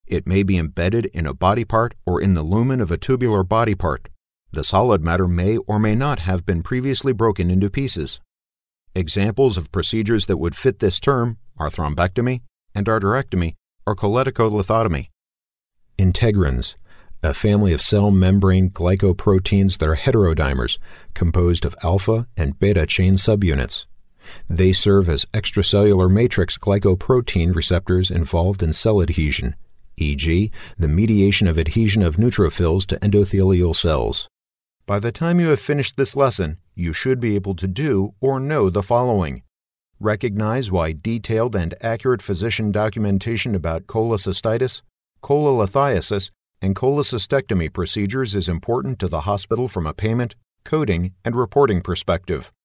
It may be embedded in a body part or in the lumen of a tubular body part. The solid matter may or may not have been previously broken into pieces. Examples of procedures that would fit this term are thrombectomy, endarterectomy, or cholecystolithotomy. Integrins, a family of cell membrane glycoproteins that are heterodimers, composed of alpha and beta chain subunits. They serve as extracellular matrix glycoprotein receptors involved in cell adhesion, e.g., the mediation of adhesion of neutrophils to endothelial cells. By the time you have finished this lesson, you should be able to do or know the following. Recognize why detailed and accurate physician documentation about cholecystitis, cholelithiasis, and cholecystectomy procedures is important to the hospital from a payment, coding, and reporting perspective.